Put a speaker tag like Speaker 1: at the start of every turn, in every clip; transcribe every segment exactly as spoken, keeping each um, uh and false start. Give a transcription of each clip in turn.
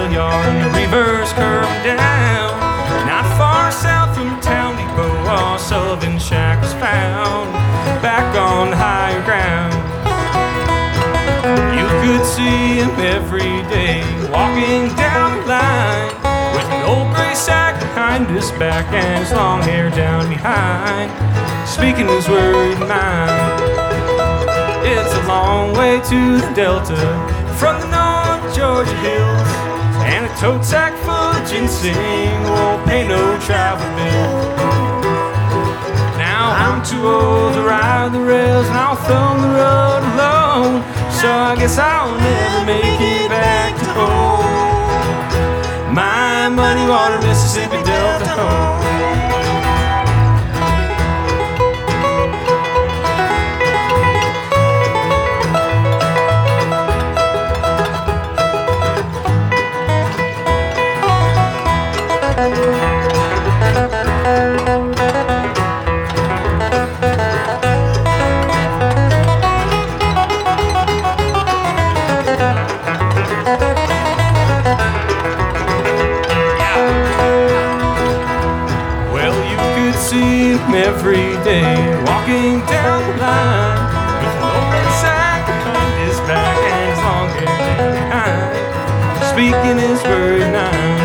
Speaker 1: rail yard and the reverse curve down. Not far south from Town Depot, a Sullivan shack was found, back on higher ground. You could see him every day, walking down the line, with an old gray sack behind his back and his long hair down behind, speaking his word in mind. It's a long way to the Delta from the North Georgia hills, and a tote sack full of ginseng won't pay no travel bill. Now I'm too old to ride the rails, and I'll thumb the road alone, so I guess I'll never make it back to home. My muddy water Mississippi Delta home. See him every day, walking down the line, with an open sack behind his back and his long hair behind, speaking his word nine.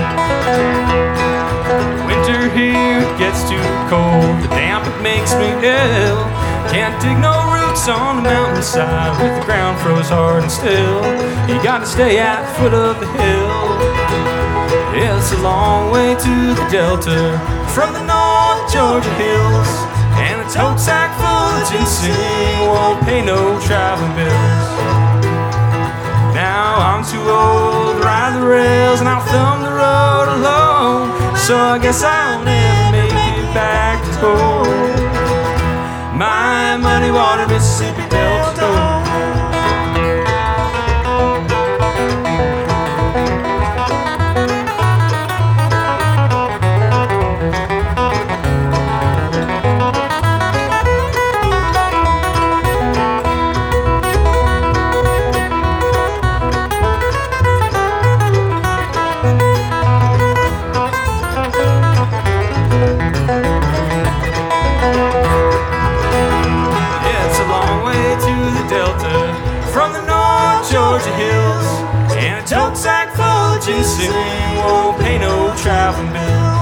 Speaker 1: Winter here gets too cold, the damp it makes me ill. Can't dig no roots on the mountainside with the ground froze hard and still. You gotta stay at the foot of the hill. It's a long way to the Delta from the North Georgia hills, and a tote sack full of ginseng won't pay no traveling bills. Now I'm too old to ride the rails, and I'll thumb the road alone, so I guess I'll never make it back to home. My muddy water Mississippi Delta home. From the North Georgia hills, and a tote sack full of ginseng won't pay no traveling bill.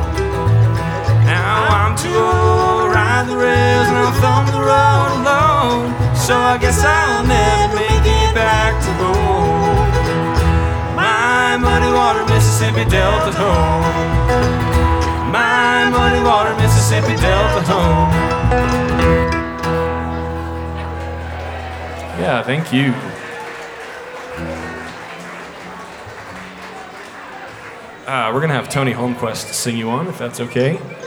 Speaker 1: Now I'm too old to ride the rails, and I'll thumb the road alone, so I guess I'll never make it back to home. My muddy water Mississippi Delta home. My muddy water Mississippi Delta home. Yeah, thank you. Uh, we're going to have Tony Holmquist sing you on, if that's okay.